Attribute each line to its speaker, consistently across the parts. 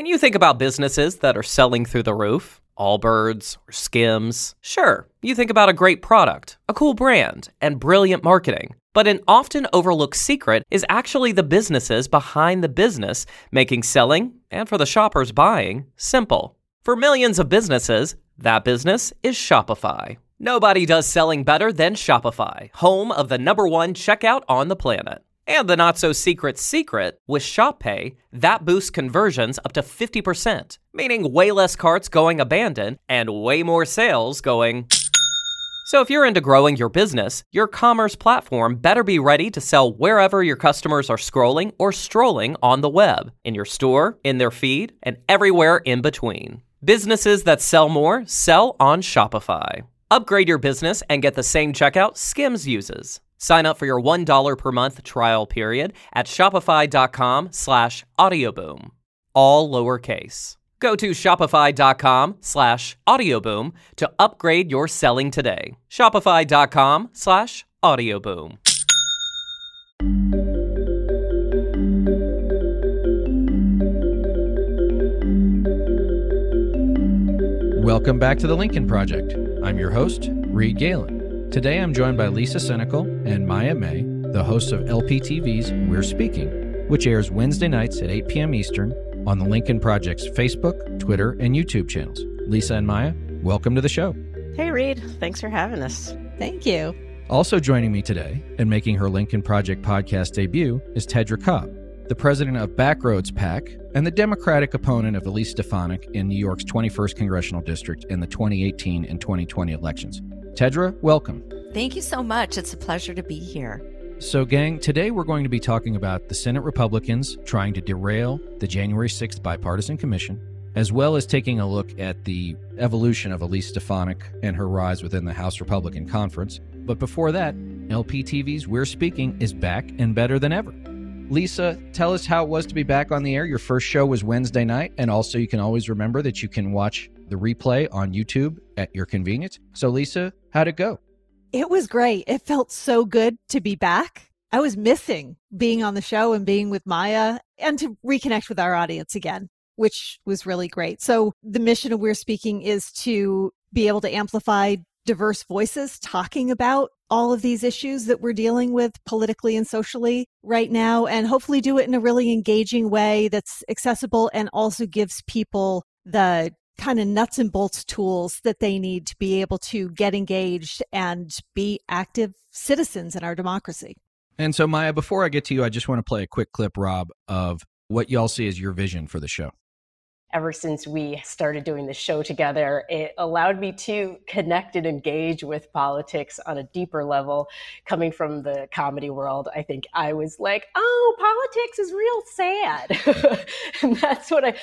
Speaker 1: When you think about businesses that are selling through the roof, Allbirds or Skims, sure, you think about a great product, a cool brand, and brilliant marketing. But an often overlooked secret is actually the businesses behind the business, making selling, and for the shoppers buying, simple. For millions of businesses, that business is Shopify. Nobody does selling better than Shopify, home of the #1 checkout on the planet. And the not-so-secret secret, with ShopPay, that boosts conversions up to 50%, meaning way less carts going abandoned and way more sales going. So if you're into growing your business, your commerce platform better be ready to sell wherever your customers are scrolling or strolling on the web, in your store, in their feed, and everywhere in between. Businesses that sell more sell on Shopify. Upgrade your business and get the same checkout Skims uses. Sign up for your $1 per month trial period at shopify.com/audioboom. All lowercase. Go to shopify.com/audioboom to upgrade your selling today. Shopify.com/audioboom.
Speaker 2: Welcome back to the Lincoln Project. I'm your host, Reed Galen. Today I'm joined by Lisa Senecal and Maya May, the hosts of LPTV's We're Speaking, which airs Wednesday nights at 8 p.m. Eastern on the Lincoln Project's Facebook, Twitter, and YouTube channels. Lisa and Maya, welcome to the show.
Speaker 3: Hey, Reed. Thanks for having us.
Speaker 4: Thank you.
Speaker 2: Also joining me today and making her Lincoln Project podcast debut is Tedra Cobb, the president of Backroads PAC and the Democratic opponent of Elise Stefanik in New York's 21st Congressional District in the 2018 and 2020 elections. Tedra, welcome.
Speaker 4: Thank you so much. It's a pleasure to be here.
Speaker 2: So, gang, today we're going to be talking about the Senate Republicans trying to derail the January 6th Bipartisan Commission, as well as taking a look at the evolution of Elise Stefanik and her rise within the House Republican Conference. But before that, LPTV's We're Speaking is back and better than ever. Lisa, tell us how it was to be back on the air. Your first show was Wednesday night, and also you can always remember that you can watch the replay on YouTube at your convenience. So, Lisa, how'd it go?
Speaker 5: It was great. It felt so good to be back. I was missing being on the show and being with Maya and to reconnect with our audience again, which was really great. So the mission of We're Speaking is to be able to amplify diverse voices talking about all of these issues that we're dealing with politically and socially right now, and hopefully do it in a really engaging way that's accessible and also gives people the kind of nuts and bolts tools that they need to be able to get engaged and be active citizens in our democracy.
Speaker 2: And so, Maya, before I get to you, I just want to play a quick clip, Rob, of what y'all see as your vision for the show.
Speaker 3: Ever since we started doing the show together, it allowed me to connect and engage with politics on a deeper level. Coming from the comedy world, I think I was like, oh, politics is real sad. And that's what it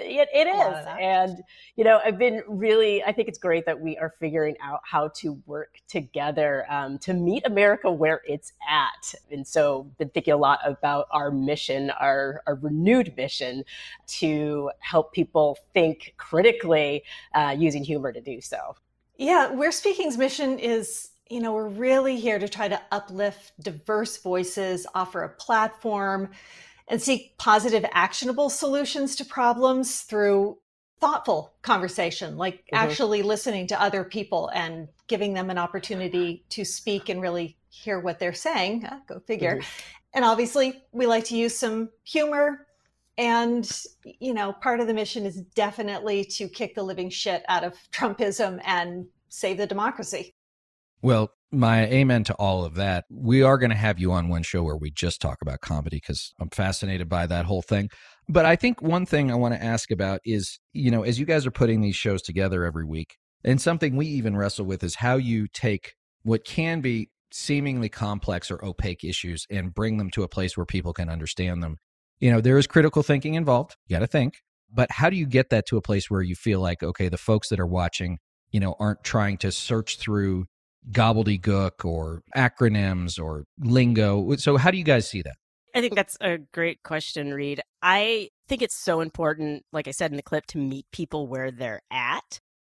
Speaker 3: is. And, you know, I think it's great that we are figuring out how to work together to meet America where it's at. And so been thinking a lot about our mission, our renewed mission to help people think critically using humor to do so.
Speaker 5: Yeah, We're Speaking's mission is, we're really here to try to uplift diverse voices, offer a platform, and seek positive, actionable solutions to problems through thoughtful conversation, like actually listening to other people and giving them an opportunity to speak and really hear what they're saying. Go figure. And obviously, we like to use some humor. And, part of the mission is definitely to kick the living shit out of Trumpism and save the democracy.
Speaker 2: Well, my amen to all of that. We are going to have you on one show where we just talk about comedy because I'm fascinated by that whole thing. But I think one thing I want to ask about is, as you guys are putting these shows together every week, and something we even wrestle with is how you take what can be seemingly complex or opaque issues and bring them to a place where people can understand them. There is critical thinking involved. You got to think. But how do you get that to a place where you feel like, okay, the folks that are watching, aren't trying to search through gobbledygook or acronyms or lingo? So how do you guys see that?
Speaker 3: I think that's a great question, Reed. I think it's so important, like I said in the clip, to meet people where they're at.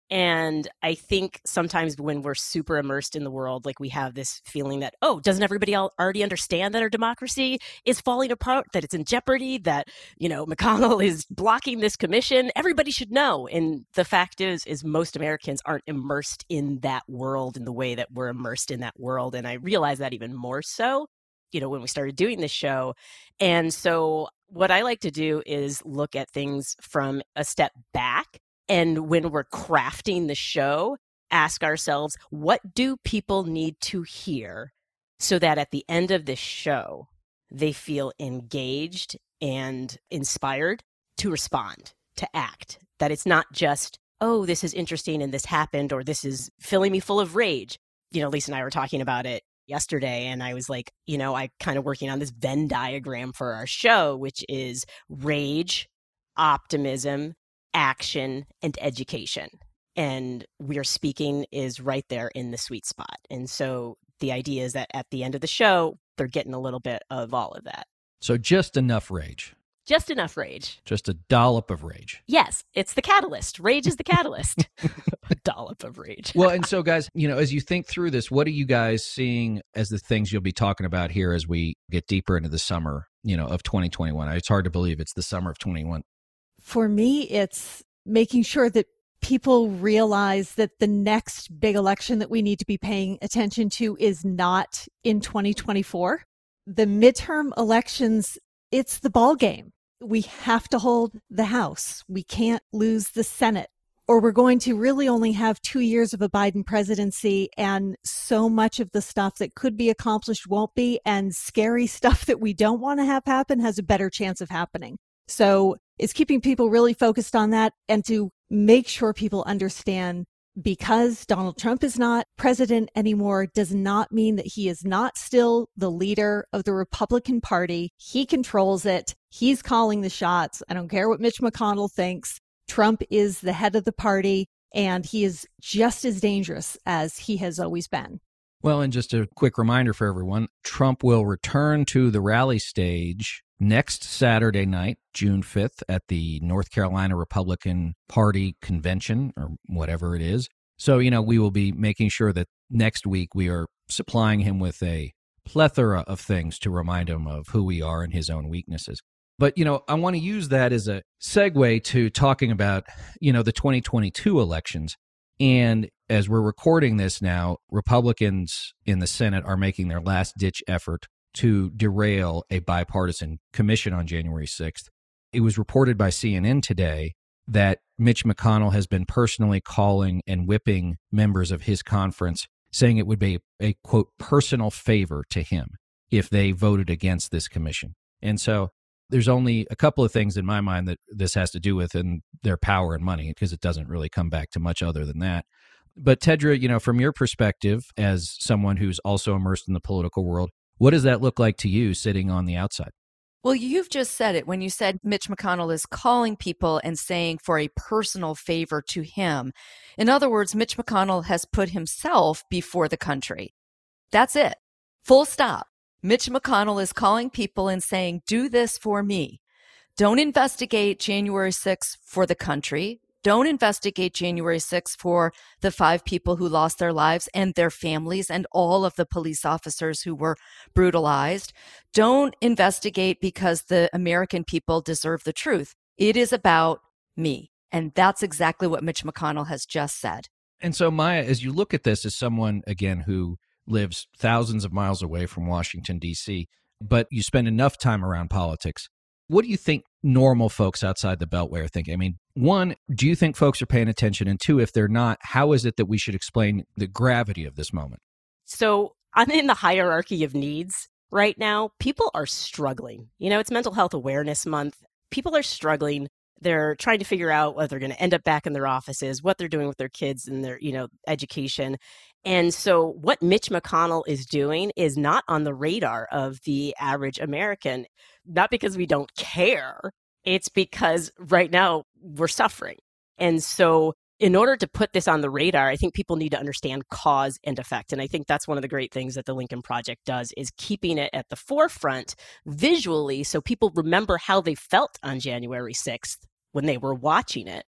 Speaker 3: And I think sometimes when we're super immersed in the world, like we have this feeling that, oh, doesn't everybody already understand that our democracy is falling apart, that it's in jeopardy, that, McConnell is blocking this commission? Everybody should know. And the fact is most Americans aren't immersed in that world in the way that we're immersed in that world. And I realize that even more so, when we started doing this show. And so what I like to do is look at things from a step back. And when we're crafting the show, ask ourselves, what do people need to hear so that at the end of this show, they feel engaged and inspired to respond, to act? That it's not just, oh, this is interesting and this happened, or this is filling me full of rage. Lisa and I were talking about it yesterday, and I was like, I kind of working on this Venn diagram for our show, which is rage, optimism, action, and education. And We Are Speaking is right there in the sweet spot. And so the idea is that at the end of the show, they're getting a little bit of all of that.
Speaker 2: So just enough rage.
Speaker 3: Just enough rage.
Speaker 2: Just a dollop of rage.
Speaker 3: Yes, it's the catalyst. Rage is the catalyst. A dollop of rage.
Speaker 2: Well, and so guys, as you think through this, what are you guys seeing as the things you'll be talking about here as we get deeper into the summer, of 2021? It's hard to believe it's the summer of 21.
Speaker 5: For me, it's making sure that people realize that the next big election that we need to be paying attention to is not in 2024. The midterm elections, it's the ball game. We have to hold the House. We can't lose the Senate, or we're going to really only have 2 years of a Biden presidency, and so much of the stuff that could be accomplished won't be, and scary stuff that we don't want to have happen has a better chance of happening. So it's keeping people really focused on that, and to make sure people understand, because Donald Trump is not president anymore does not mean that he is not still the leader of the Republican Party. He controls it. He's calling the shots. I don't care what Mitch McConnell thinks. Trump is the head of the party, and he is just as dangerous as he has always been.
Speaker 2: Well, and just a quick reminder for everyone, Trump will return to the rally stage next Saturday night, June 5th, at the North Carolina Republican Party convention, or whatever it is. So, we will be making sure that next week we are supplying him with a plethora of things to remind him of who we are and his own weaknesses. But, I want to use that as a segue to talking about, the 2022 elections. And as we're recording this now, Republicans in the Senate are making their last-ditch effort to derail a bipartisan commission on January 6th. It was reported by CNN today that Mitch McConnell has been personally calling and whipping members of his conference, saying it would be a, quote, personal favor to him if they voted against this commission. And so there's only a couple of things in my mind that this has to do with, and their power and money, because it doesn't really come back to much other than that. But Tedra, from your perspective, as someone who's also immersed in the political world, what does that look like to you sitting on the outside?
Speaker 4: Well, you've just said it when you said Mitch McConnell is calling people and saying for a personal favor to him. In other words, Mitch McConnell has put himself before the country. That's it. Full stop. Mitch McConnell is calling people and saying, do this for me. Don't investigate January 6th for the country. Don't investigate January 6th for the 5 people who lost their lives and their families and all of the police officers who were brutalized. Don't investigate because the American people deserve the truth. It is about me. And that's exactly what Mitch McConnell has just said.
Speaker 2: And so, Maya, as you look at this as someone, again, who lives thousands of miles away from Washington, D.C., but you spend enough time around politics, what do you think normal folks outside the Beltway are thinking? I mean, one, do you think folks are paying attention? And two, if they're not, how is it that we should explain the gravity of this moment?
Speaker 3: So I'm in the hierarchy of needs right now. People are struggling. It's Mental Health Awareness Month. People are struggling. They're trying to figure out whether they're going to end up back in their offices, what they're doing with their kids and their, education. And so what Mitch McConnell is doing is not on the radar of the average American, not because we don't care. It's because right now we're suffering. And so in order to put this on the radar, I think people need to understand cause and effect. And I think that's one of the great things that the Lincoln Project does, is keeping it at the forefront visually so people remember how they felt on January 6th when they were watching it.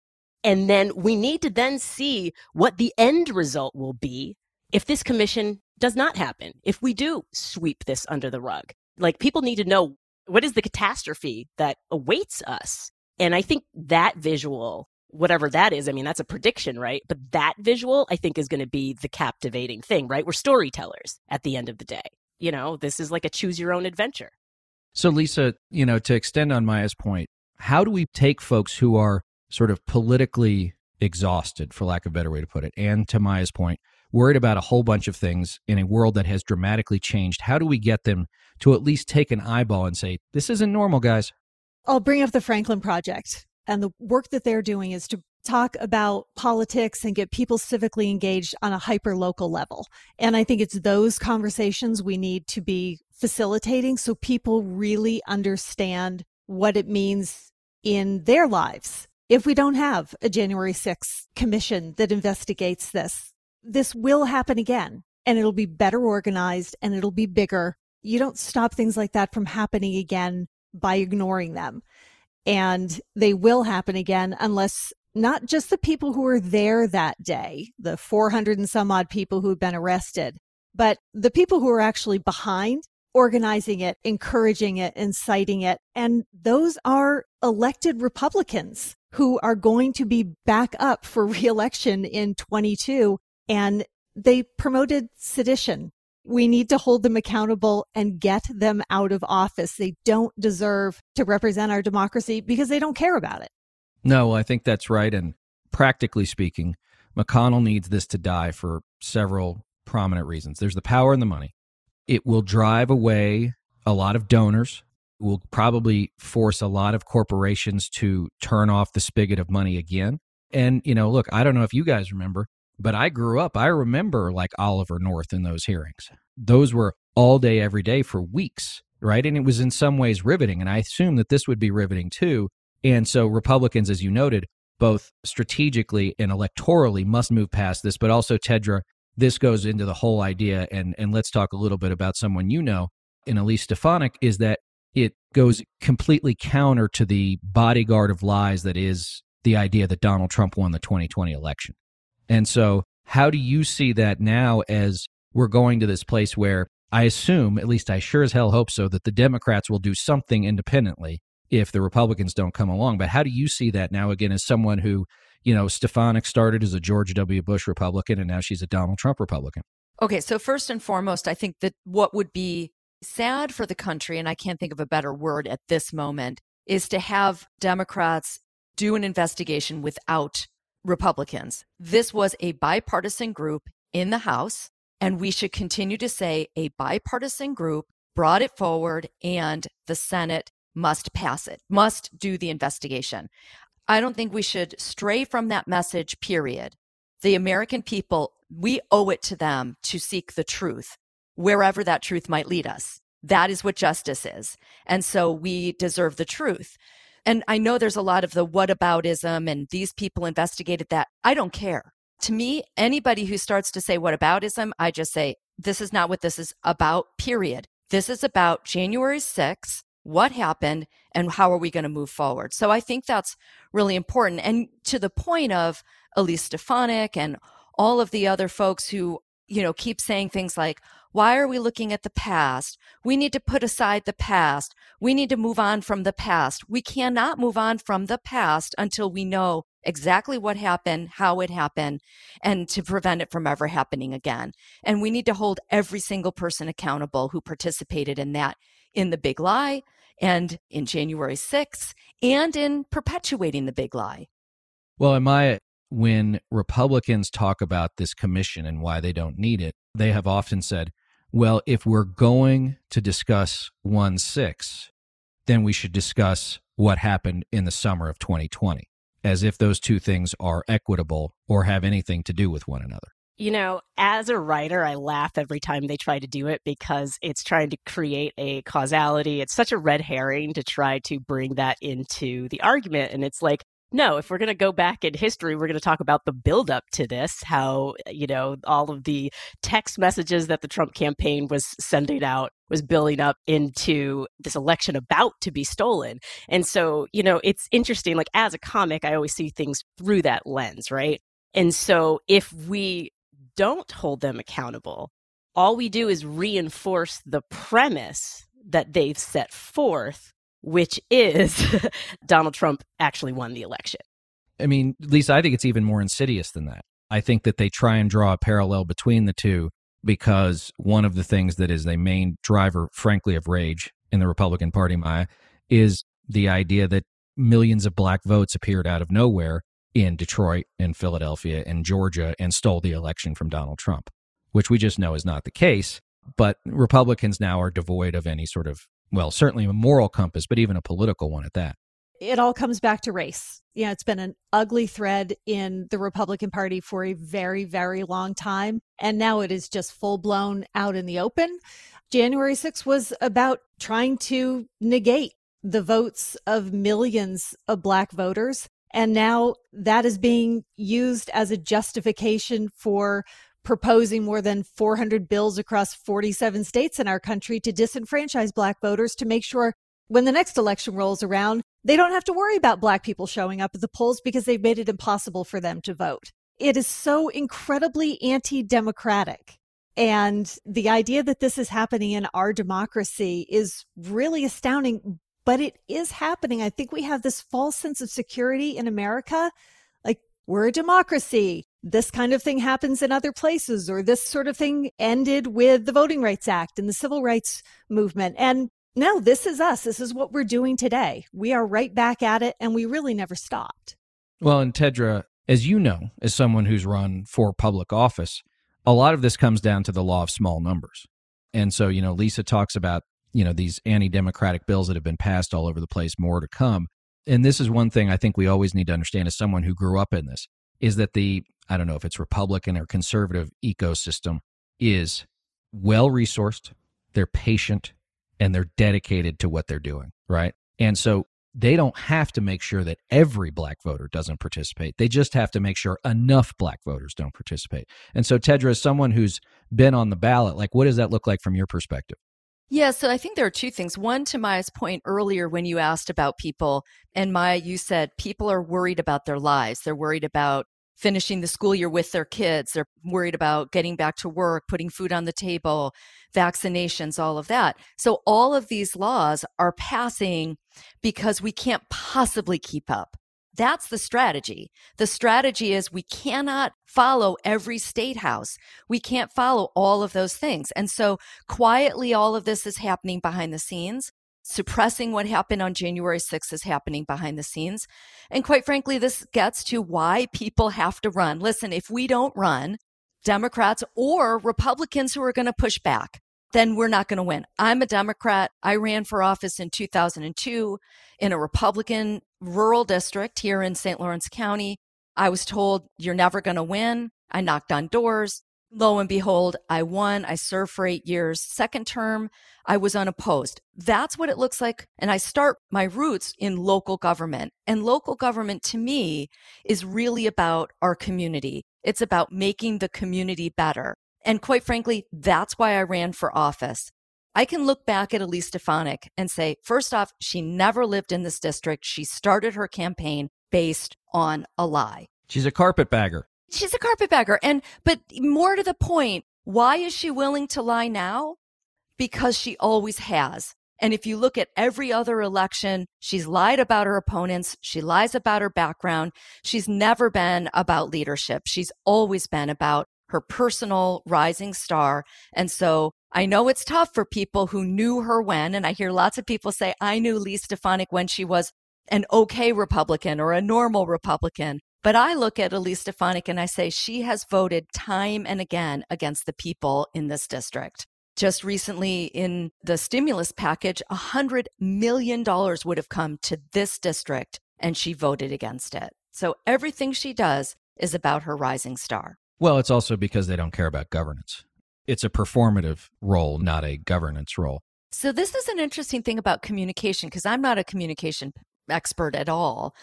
Speaker 6: And then we need to then see what the end result will be if this commission does not happen, if we do sweep this under the rug. Like, people need to know, what is the catastrophe that awaits us? And I think that visual, whatever that is, I mean, that's a prediction, right? But that visual, I think, is going to be the captivating thing, right? We're storytellers at the end of the day. You know, this is like a choose your own adventure.
Speaker 2: So, Lisa, to extend on Maya's point, how do we take folks who are sort of politically exhausted, for lack of a better way to put it, and to Maya's point, worried about a whole bunch of things in a world that has dramatically changed? How do we get them to at least take an eyeball and say, this isn't normal, guys?
Speaker 5: I'll bring up the Franklin Project. And the work that they're doing is to talk about politics and get people civically engaged on a hyper-local level. And I think it's those conversations we need to be facilitating so people really understand what it means in their lives. If we don't have a January 6th commission that investigates this, this will happen again, and it'll be better organized and it'll be bigger. You don't stop things like that from happening again by ignoring them. And they will happen again unless not just the people who were there that day, the 400 and some odd people who've been arrested, but the people who are actually behind organizing it, encouraging it, inciting it. And those are elected Republicans who are going to be back up for re-election in 22. And they promoted sedition. We need to hold them accountable and get them out of office. They don't deserve to represent our democracy because they don't care about it.
Speaker 2: No, I think that's right. And practically speaking, McConnell needs this to die for several prominent reasons. There's the power and the money. It will drive away a lot of donors. It will probably force a lot of corporations to turn off the spigot of money again. And, look, I don't know if you guys remember, but I grew up, I remember like Oliver North in those hearings. Those were all day, every day for weeks, right? And it was in some ways riveting. And I assume that this would be riveting too. And so Republicans, as you noted, both strategically and electorally must move past this. But also, Tedra, this goes into the whole idea, and let's talk a little bit about someone in Elise Stefanik, is that it goes completely counter to the bodyguard of lies that is the idea that Donald Trump won the 2020 election. And so how do you see that now as we're going to this place where I assume, at least I sure as hell hope so, that the Democrats will do something independently if the Republicans don't come along. But how do you see that now, again, as someone who, Stefanik started as a George W. Bush Republican and now she's a Donald Trump Republican?
Speaker 4: Okay, so first and foremost, I think that what would be sad for the country, and I can't think of a better word at this moment, is to have Democrats do an investigation without Republicans. This was a bipartisan group in the House, and we should continue to say a bipartisan group brought it forward and the Senate must pass it, must do the investigation. I don't think we should stray from that message, period. The American people, we owe it to them to seek the truth, wherever that truth might lead us. That is what justice is. And so we deserve the truth. And I know there's a lot of the whataboutism and these people investigated that. I don't care. To me, anybody who starts to say whataboutism, I just say, this is not what this is about, period. This is about January 6th, what happened, and how are we going to move forward? So I think that's really important. And to the point of Elise Stefanik and all of the other folks who, keep saying things like, why are we looking at the past? We need to put aside the past. We need to move on from the past. We cannot move on from the past until we know exactly what happened, how it happened, and to prevent it from ever happening again. And we need to hold every single person accountable who participated in that, in the big lie and in January 6th and in perpetuating the big lie.
Speaker 2: Well, when Republicans talk about this commission and why they don't need it, they have often said, well, if we're going to discuss 1/6, then we should discuss what happened in the summer of 2020, as if those two things are equitable or have anything to do with one another.
Speaker 6: As a writer, I laugh every time they try to do it because it's trying to create a causality. It's such a red herring to try to bring that into the argument. And it's like, No, if we're going to go back in history, we're going to talk about the buildup to this, how, all of the text messages that the Trump campaign was sending out was building up into this election about to be stolen. And so, it's interesting, like as a comic, I always see things through that lens, right? And so if we don't hold them accountable, all we do is reinforce the premise that they've set forth, which is Donald Trump actually won the election.
Speaker 2: I mean, Lisa, I think it's even more insidious than that. I think that they try and draw a parallel between the two because one of the things that is a main driver, frankly, of rage in the Republican Party, Maya, is the idea that millions of black votes appeared out of nowhere in Detroit and Philadelphia and Georgia and stole the election from Donald Trump, which we just know is not the case. But Republicans now are devoid of any sort of, well, certainly a moral compass, but even a political one at that.
Speaker 5: It all comes back to race. Yeah, it's been an ugly thread in the Republican Party for a very, very long time. And now it is just full blown out in the open. January 6th was about trying to negate the votes of millions of black voters. And now that is being used as a justification for proposing more than 400 bills across 47 states in our country to disenfranchise black voters to make sure when the next election rolls around, they don't have to worry about black people showing up at the polls because they've made it impossible for them to vote. It is so incredibly anti-democratic. And the idea that this is happening in our democracy is really astounding, but it is happening. I think we have this false sense of security in America. Like, we're a democracy. This kind of thing happens in other places, or this sort of thing ended with the Voting Rights Act and the Civil Rights Movement. And no, this is us. This is what we're doing today. We are right back at it, and we really never stopped.
Speaker 2: Well, and Tedra, as you know, as someone who's run for public office, a lot of this comes down to the law of small numbers. And so, Lisa talks about, these anti-democratic bills that have been passed all over the place, more to come. And this is one thing I think we always need to understand as someone who grew up in this, is that I don't know if it's Republican or conservative ecosystem is well-resourced, they're patient, and they're dedicated to what they're doing, right? And so they don't have to make sure that every black voter doesn't participate. They just have to make sure enough black voters don't participate. And so, Tedra, as someone who's been on the ballot, like, what does that look like from your perspective?
Speaker 4: Yeah, so I think there are two things. One, to Maya's point earlier when you asked about people, and Maya, you said people are worried about their lives. They're worried about finishing the school year with their kids. They're worried about getting back to work, putting food on the table, vaccinations, all of that. So all of these laws are passing because we can't possibly keep up. That's the strategy. The strategy is we cannot follow every state house. We can't follow all of those things. And so quietly, all of this is happening behind the scenes. Suppressing what happened on January 6th is happening behind the scenes. And quite frankly, this gets to why people have to run. Listen, if we don't run, Democrats or Republicans who are going to push back, then we're not going to win. I'm a Democrat. I ran for office in 2002 in a Republican rural district here in St. Lawrence County. I was told, you're never going to win. I knocked on doors. Lo and behold, I won. I served for 8 years. Second term, I was unopposed. That's what it looks like. And I start my roots in local government. And local government to me is really about our community. It's about making the community better. And quite frankly, that's why I ran for office. I can look back at Elise Stefanik and say, first off, she never lived in this district. She started her campaign based on a lie.
Speaker 2: She's a carpetbagger.
Speaker 4: She's a carpetbagger. But more to the point, why is she willing to lie now? Because she always has. And if you look at every other election, she's lied about her opponents. She lies about her background. She's never been about leadership. She's always been about her personal rising star. And so I know it's tough for people who knew her when, and I hear lots of people say, I knew Elise Stefanik when she was an okay Republican or a normal Republican. But I look at Elise Stefanik and I say she has voted time and again against the people in this district. Just recently in the stimulus package, $100 million would have come to this district, and she voted against it. So everything she does is about her rising star.
Speaker 2: Well, it's also because they don't care about governance. It's a performative role, not a governance role.
Speaker 4: So this is an interesting thing about communication, because I'm not a communication expert at all.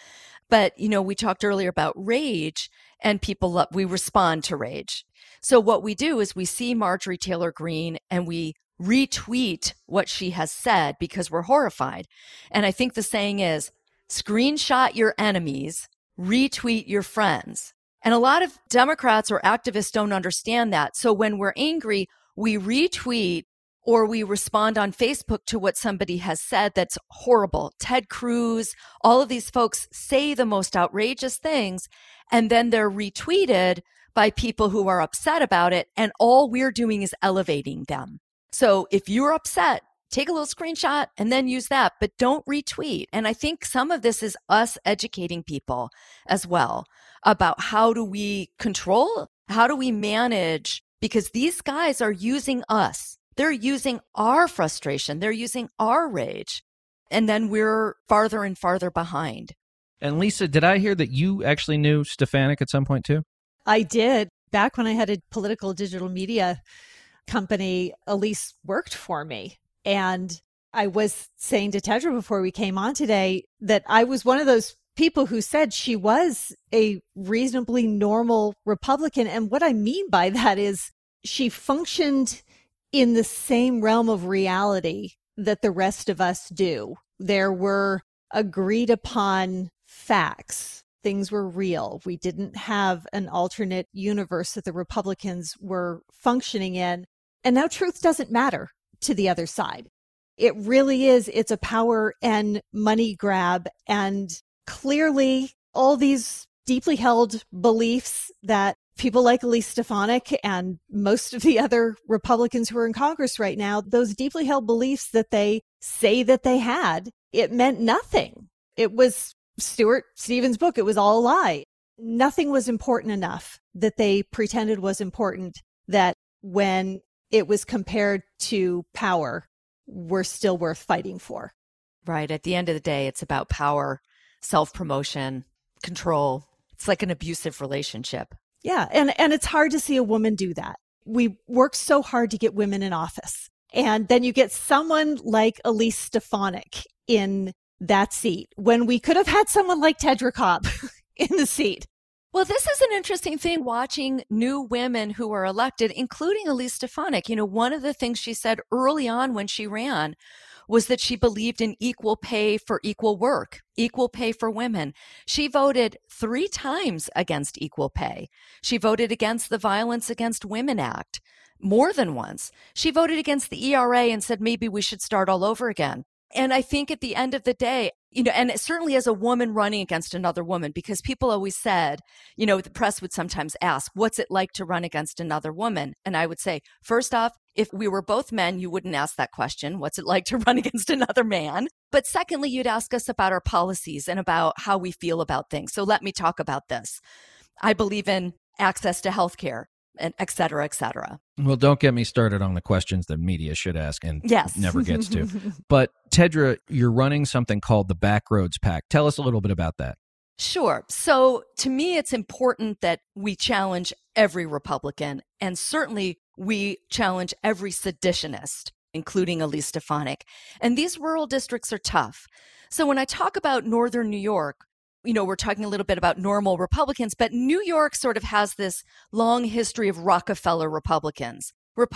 Speaker 4: But, we talked earlier about rage, and we respond to rage. So what we do is we see Marjorie Taylor Greene and we retweet what she has said because we're horrified. And I think the saying is, screenshot your enemies, retweet your friends. And a lot of Democrats or activists don't understand that. So when we're angry, we retweet or we respond on Facebook to what somebody has said that's horrible. Ted Cruz, all of these folks say the most outrageous things, and then they're retweeted by people who are upset about it. And all we're doing is elevating them. So if you're upset, take a little screenshot and then use that, but don't retweet. And I think some of this is us educating people as well about how do we control, how do we manage, because these guys are using us. They're using our frustration. They're using our rage. And then we're farther and farther behind.
Speaker 2: And Lisa, did I hear that you actually knew Stefanik at some point too?
Speaker 5: I did. Back when I had a political digital media company, Elise worked for me. And I was saying to Tedra before we came on today that I was one of those people who said she was a reasonably normal Republican. And what I mean by that is she functioned in the same realm of reality that the rest of us do. There were agreed upon facts. Things were real. We didn't have an alternate universe that the Republicans were functioning in. And now truth doesn't matter to the other side. It really is. It's a power and money grab. And clearly all these deeply held beliefs that people like Elise Stefanik and most of the other Republicans who are in Congress right now, those deeply held beliefs that they say that they had, it meant nothing. It was Stuart Stevens' book. It was all a lie. Nothing was important enough that they pretended was important, that when it was compared to power, were still worth fighting for.
Speaker 4: Right. At the end of the day, it's about power, self-promotion, control. It's like an abusive relationship.
Speaker 5: Yeah. And it's hard to see a woman do that. We work so hard to get women in office. And then you get someone like Elise Stefanik in that seat when we could have had someone like Tedra Cobb in the seat.
Speaker 4: Well, this is an interesting thing, watching new women who are elected, including Elise Stefanik. One of the things she said early on when she ran was that she believed in equal pay for equal work, equal pay for women. She voted 3 times against equal pay. She voted against the Violence Against Women Act more than once. She voted against the ERA and said maybe we should start all over again. And I think at the end of the day, and certainly as a woman running against another woman, because people always said, the press would sometimes ask, what's it like to run against another woman? And I would say, first off, if we were both men, you wouldn't ask that question. What's it like to run against another man? But secondly, you'd ask us about our policies and about how we feel about things. So let me talk about this. I believe in access to healthcare, and et cetera, et cetera.
Speaker 2: Well, don't get me started on the questions that media should ask and
Speaker 4: yes.
Speaker 2: never gets to. But Tedra, you're running something called the Backroads PAC. Tell us a little bit about that.
Speaker 4: Sure. So to me, it's important that we challenge every Republican, and certainly we challenge every seditionist, including Elise Stefanik. And these rural districts are tough. So when I talk about Northern New York, we're talking a little bit about normal Republicans, but New York sort of has this long history of Rockefeller Republicans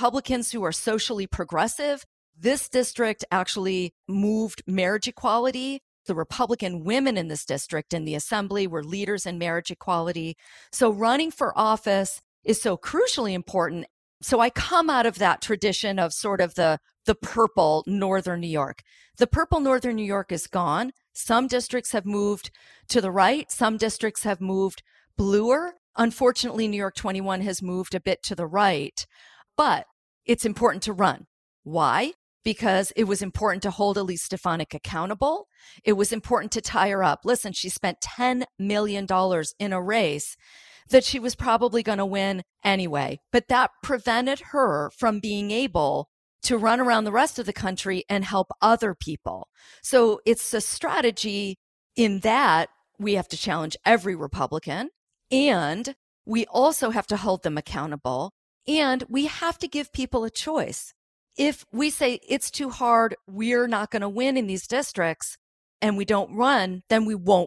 Speaker 4: who are socially progressive. This district actually moved marriage equality. The Republican women in this district in the assembly were leaders in marriage equality. So running for office is so crucially important. So I come out of that tradition of sort of the purple Northern New York. The purple Northern New York is gone. Some districts have moved to the right. Some districts have moved bluer. Unfortunately, New York 21 has moved a bit to the right, but it's important to run. Why? Because it was important to hold Elise Stefanik accountable. It was important to tie her up. Listen, she spent $10 million in a race that she was probably going to win anyway, but that prevented her from being able to run around the rest of the country and help other people. So it's a strategy in that we have to challenge every Republican, and we also have to hold them accountable, and we have to give people a choice. If we say it's too hard, we're not going to win in these districts, and we don't run, then we won't win.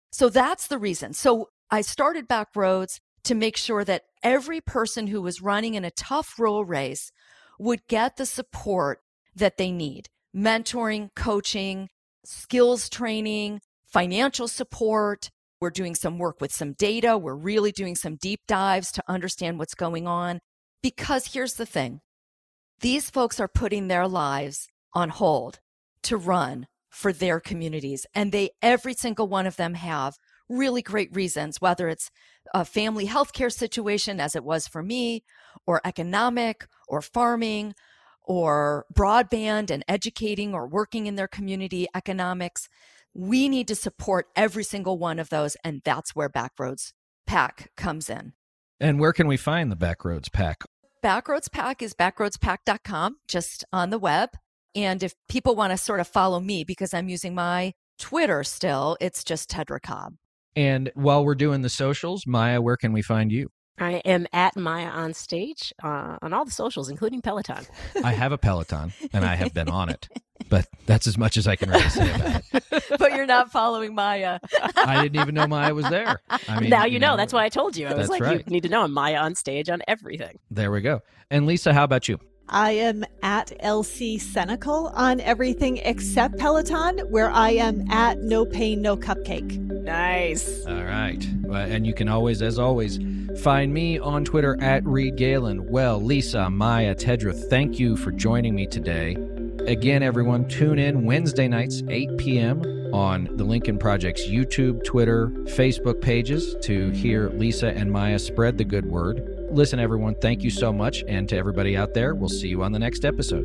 Speaker 4: So that's the reason. So I started Backroads to make sure that every person who was running in a tough rural race would get the support that they need. Mentoring, coaching, skills training, financial support. We're doing some work with some data. We're really doing some deep dives to understand what's going on. Because here's the thing. These folks are putting their lives on hold to run for their communities. And every single one of them have really great reasons, whether it's a family healthcare situation, as it was for me, or economic, or farming, or broadband and educating or working in their community economics. We need to support every single one of those, and that's where Backroads PAC comes in.
Speaker 2: And where can we find the Backroads PAC?
Speaker 4: Backroads PAC is backroadspac.com, just on the web. And if people want to sort of follow me, because I'm using my Twitter still, it's just Tedra Cobb.
Speaker 2: And while we're doing the socials, Maya, where can we find you?
Speaker 6: I am at Maya on stage on all the socials, including Peloton.
Speaker 2: I have a Peloton, and I have been on it. But that's as much as I can really say about it.
Speaker 4: But you're not following Maya.
Speaker 2: I didn't even know Maya was there. I mean,
Speaker 6: now you know. That's why I told you. I was
Speaker 2: That's
Speaker 6: like,
Speaker 2: right.
Speaker 6: You need to know I'm Maya on stage on everything.
Speaker 2: There we go. And Lisa, how about you?
Speaker 5: I am at LC Senecal on everything except Peloton, where I am at No Pain, No Cupcake.
Speaker 6: Nice.
Speaker 2: All right. And you can always, as always, find me on Twitter at Reed Galen. Well, Lisa, Maya, Tedra, thank you for joining me today. Again, everyone, tune in Wednesday nights, 8 p.m. on the Lincoln Project's YouTube, Twitter, Facebook pages to hear Lisa and Maya spread the good word. Listen, everyone, thank you so much. And to everybody out there, we'll see you on the next episode.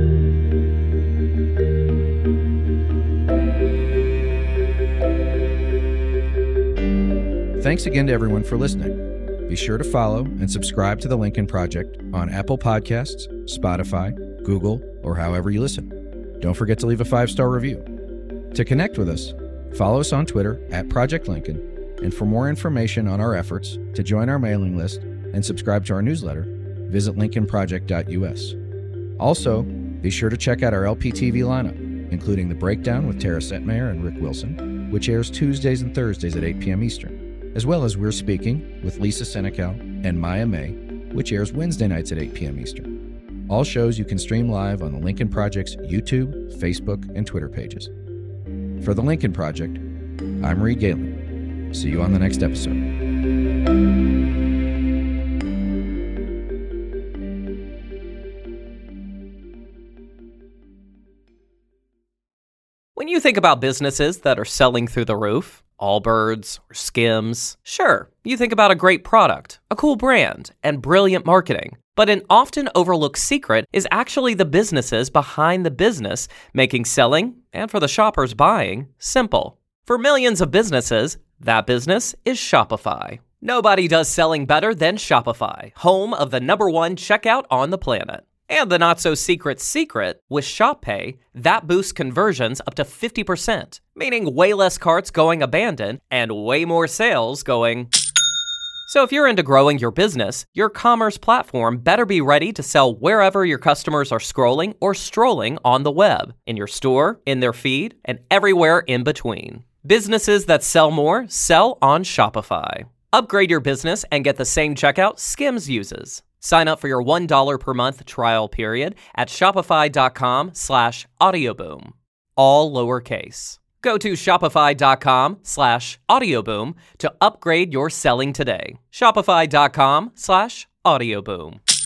Speaker 2: Thanks again to everyone for listening. Be sure to follow and subscribe to the Lincoln Project on Apple Podcasts, Spotify, Google, or however you listen. Don't forget to leave a 5-star review. To connect with us, follow us on Twitter at Project Lincoln. And for more information on our efforts to join our mailing list and subscribe to our newsletter, visit lincolnproject.us. Also, be sure to check out our LPTV lineup, including The Breakdown with Tara Setmeyer and Rick Wilson, which airs Tuesdays and Thursdays at 8 p.m. Eastern, as well as We're Speaking with Lisa Senecal and Maya May, which airs Wednesday nights at 8 p.m. Eastern. All shows you can stream live on the Lincoln Project's YouTube, Facebook, and Twitter pages. For the Lincoln Project, I'm Reed Galen. See you on the next episode.
Speaker 1: When you think about businesses that are selling through the roof, Allbirds or Skims, sure, you think about a great product, a cool brand, and brilliant marketing. But an often overlooked secret is actually the businesses behind the business, making selling, and for the shoppers buying, simple. For millions of businesses, that business is Shopify. Nobody does selling better than Shopify, home of the #1 checkout on the planet. And the not-so-secret secret, with ShopPay, that boosts conversions up to 50%, meaning way less carts going abandoned and way more sales going... So if you're into growing your business, your commerce platform better be ready to sell wherever your customers are scrolling or strolling on the web, in your store, in their feed, and everywhere in between. Businesses that sell more sell on Shopify. Upgrade your business and get the same checkout Skims uses. Sign up for your $1 per month trial period at shopify.com/audioboom. All lowercase. Go to shopify.com/audioboom to upgrade your selling today. Shopify.com/audioboom.